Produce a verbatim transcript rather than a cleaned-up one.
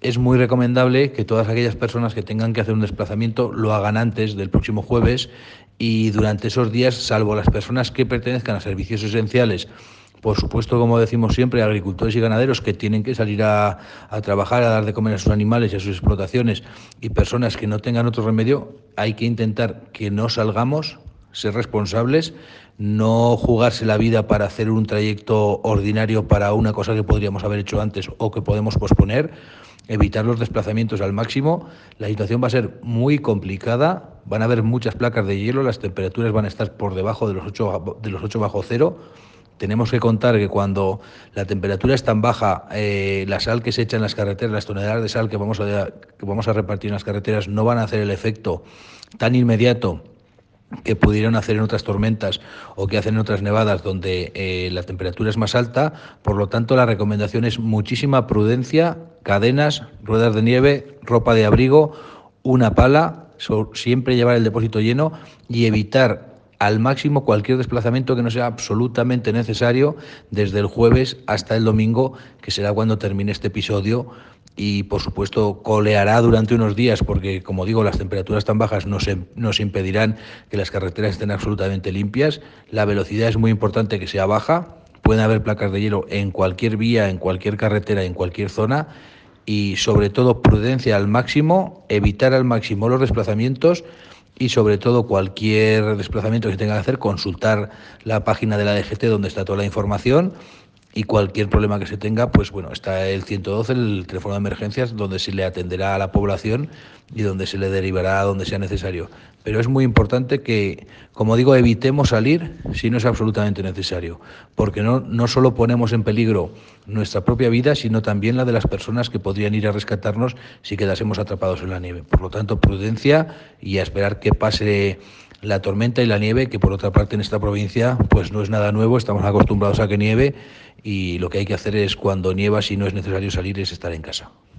es muy recomendable que todas aquellas personas que tengan que hacer un desplazamiento lo hagan antes del próximo jueves y durante esos días, salvo las personas que pertenezcan a servicios esenciales, por supuesto, como decimos siempre, agricultores y ganaderos que tienen que salir a, a trabajar, a dar de comer a sus animales y a sus explotaciones, y personas que no tengan otro remedio, hay que intentar que no salgamos, ser responsables, no jugarse la vida para hacer un trayecto ordinario para una cosa que podríamos haber hecho antes o que podemos posponer, evitar los desplazamientos al máximo. La situación va a ser muy complicada, van a haber muchas placas de hielo, las temperaturas van a estar por debajo de los ocho, de los ocho bajo cero. Tenemos que contar que cuando la temperatura es tan baja, eh, la sal que se echa en las carreteras, las toneladas de sal que vamos, a, que vamos a repartir en las carreteras no van a hacer el efecto tan inmediato que pudieron hacer en otras tormentas o que hacen en otras nevadas donde eh, la temperatura es más alta. Por lo tanto, la recomendación es muchísima prudencia, cadenas, ruedas de nieve, ropa de abrigo, una pala, so, siempre llevar el depósito lleno y evitar al máximo cualquier desplazamiento que no sea absolutamente necesario desde el jueves hasta el domingo, que será cuando termine este episodio, y por supuesto coleará durante unos días porque, como digo, las temperaturas tan bajas nos, nos impedirán que las carreteras estén absolutamente limpias. La velocidad es muy importante que sea baja, pueden haber placas de hielo en cualquier vía, en cualquier carretera, en cualquier zona, y sobre todo prudencia al máximo, evitar al máximo los desplazamientos y sobre todo cualquier desplazamiento que se tenga que hacer, consultar la página de la D G T donde está toda la información, y cualquier problema que se tenga, pues bueno, está el ciento doce, el teléfono de emergencias, donde se le atenderá a la población y donde se le derivará a donde sea necesario. Pero es muy importante que, como digo, evitemos salir si no es absolutamente necesario, porque no, no solo ponemos en peligro nuestra propia vida, sino también la de las personas que podrían ir a rescatarnos si quedásemos atrapados en la nieve. Por lo tanto, prudencia y a esperar que pase la tormenta y la nieve, que por otra parte en esta provincia pues no es nada nuevo, estamos acostumbrados a que nieve, y lo que hay que hacer es, cuando nieva, si no es necesario salir, es estar en casa.